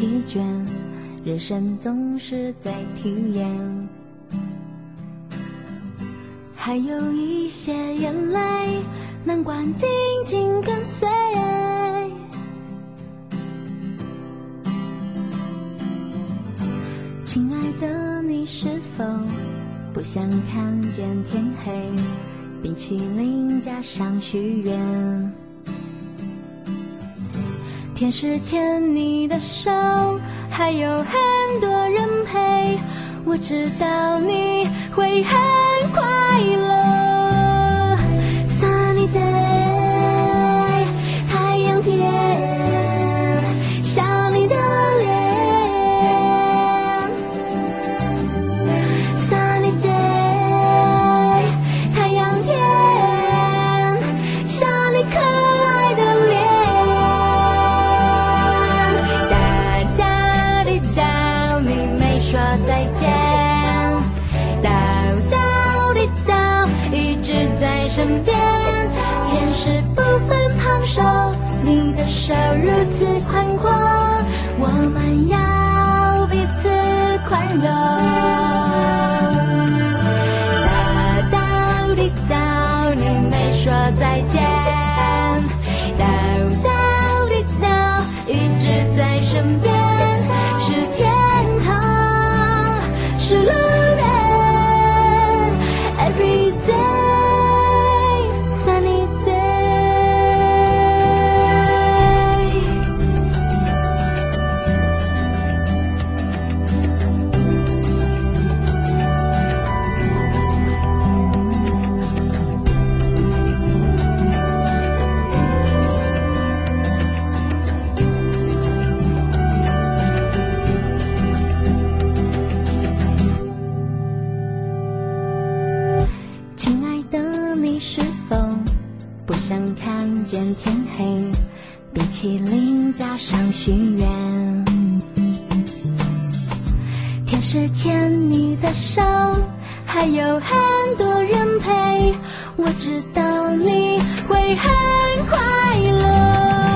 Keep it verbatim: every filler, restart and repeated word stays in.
疲倦，人生总是在体验。还有一些眼泪，难关紧紧跟随。亲爱的，你是否不想看见天黑？冰淇淋加上许愿，天使牵你的手，还有很多人陪。我知道你会很快乐。Sunny day， 太阳天，想你的脸。Sunny day， 太阳天，想你可爱的脸。哒哒滴哒，你没说再见。身边，天使不分旁手，你的手如此宽阔，我们要彼此快乐。哒哒滴哒，你没说再见。哒哒滴哒，一直在身边，是天堂，是乐园。Every day。Sunny day， 亲爱的，你是否不想看见天黑？冰淇淋加上许愿，天使牵你的手，还有很多人陪。我知道你会很快乐。